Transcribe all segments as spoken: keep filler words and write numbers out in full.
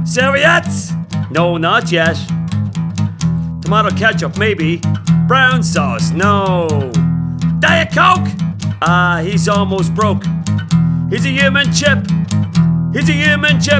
Serviettes? No, not yet. Tomato ketchup, maybe. Brown sauce, no. Diet Coke? Ah, he's almost broke. He's a human chip. He's a human chip.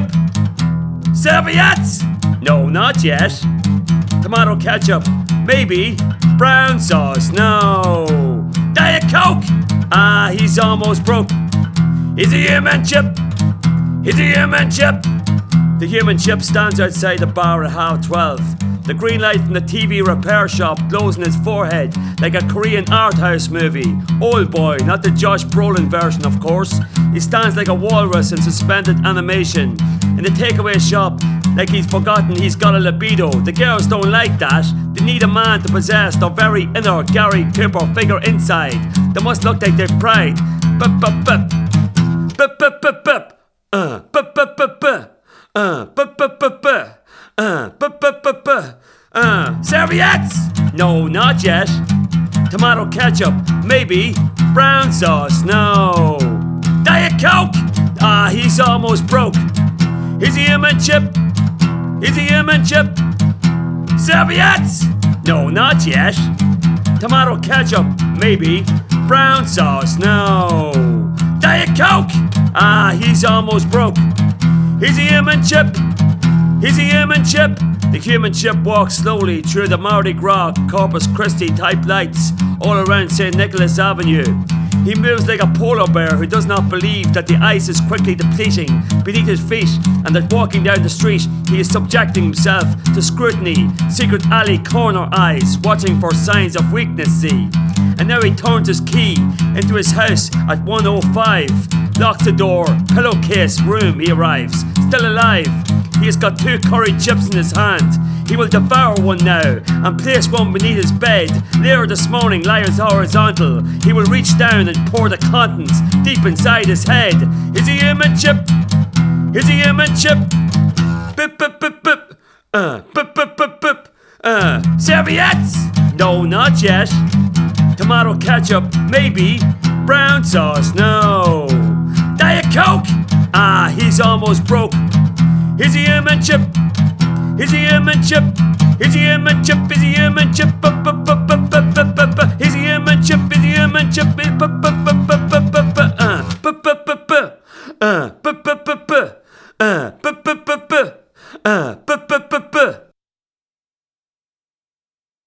Serviettes? No, not yet. Tomato ketchup, maybe. Brown sauce, no. Diet Coke? Ah, he's almost broke. He's a human chip. He's a human chip. The human chip stands outside the bar at half twelve. The green light from the T V repair shop glows in his forehead like a Korean art house movie. Old boy, not the Josh Brolin version, of course. He stands like a walrus in suspended animation. In the takeaway shop, like he's forgotten he's got a libido. The girls don't like that. They need a man to possess their very inner Gary Cooper figure inside. They must look like they've pride. Bup bup bup. Bup bup bup bup. Uh, bup bup bup bup. Uh, bup bup bup bup. Uh, bup bup bup bup. Uh, serviettes? No, not yet. Tomato ketchup, maybe. Brown sauce, no. Diet Coke? Ah, he's almost broke. He's a human chip. He's a human chip. Serviettes? No, not yet. Tomato ketchup, maybe. Brown sauce, no. Diet Coke? Ah, he's almost broke. He's a human chip. He's a human chip. The human chip walks slowly through the Mardi Gras Corpus Christi type lights all around Saint Nicholas Avenue. He moves like a polar bear who does not believe that the ice is quickly depleting beneath his feet and that walking down the street he is subjecting himself to scrutiny, secret alley corner eyes watching for signs of weakness, see. And now he turns his key into his house at one oh five. Locks the door, pillowcase room he arrives, still alive. He has got two curry chips in his hand. He will devour one now and place one beneath his bed. Later this morning lies horizontal. He will reach down and pour the contents deep inside his head. Is he human chip? Is he human chip? Bip bip bip bip. Uh, bip bip bip bip. Uh, serviettes? No, not yet. Tomato ketchup, maybe. Brown sauce, no. Diet Coke? Ah, he's almost broke. Is he human chip? Is he human chip? Is he human chip? Is he human chip? Is he human chip? Is he human chip? Is he human chip?